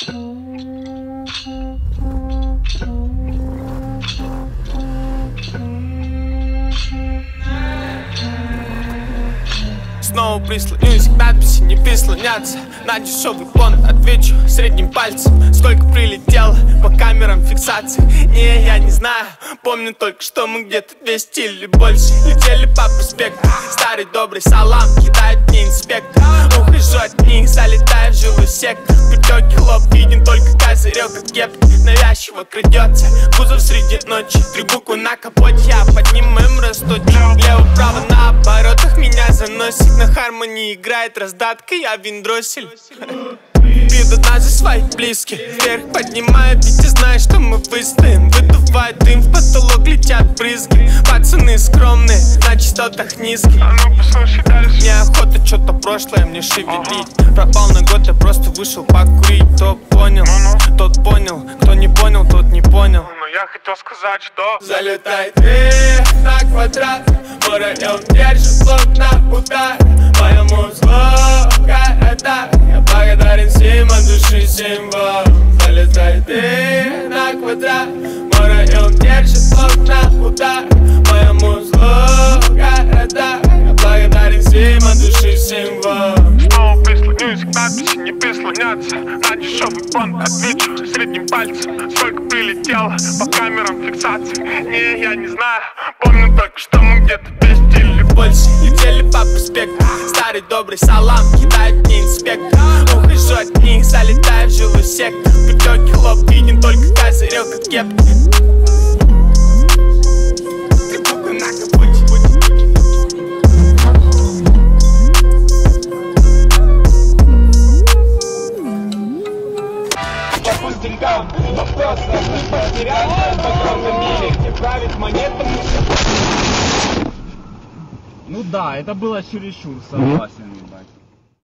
Снова прислонюсь к надписи, не прислоняться. На дешевый понт отвечу средним пальцем. Сколько прилетело по камерам фиксации, не, я не знаю. Помню только, что мы где-то 200 или больше летели по проспекту. Старый добрый салам кидает мне инспектор. Ухожу от них, залетаю в жилой сектор. В итоге лоб виден, только козырек от кепки. Навязчиво крадется кузов среди ночи. Три буквы на капоте, я под ним им растут. Лево-право на оборотах меня заносит. На хармонии играет раздатка, я виндроссель. Бьют за своих близких, вверх поднимаю, ведь ты знаешь, что мы выстоим. Выдувает дым, в потолок летят брызги. Пацаны скромные, на частотах низких. Неохота что-то прошлое мне шевелить. Пропал на год, я просто вышел покурить. Кто понял, тот понял. Кто не понял, тот не понял. Но я хотел сказать, что залетай ты на квадрат. Мой район держит блок на удар. Моему злу города. Я благодарен всем от души символ. Залетай ты на квадрат. Мой район держит блок на удар. Моему злу города. Я благодарен всем от души символ. снова прислонюсь к надписи, не прислоняться. На дешевый понт отвечу средним пальцем. Сколько прилетело по камерам фиксации, не, я не знаю. Помню только, что мы где-то 200 или больше летели по проспекту. Старый добрый салам кидает мне инспектор. Ухожу от них, залетаю в жилой сектор. В итоге хлоп виден, только козырек от кепки. Три буквы на капоте. Деньгам вопрос, мы потеряли в огромном мире, где правит монетами. Ну да, это было чересчур, согласен, ебать.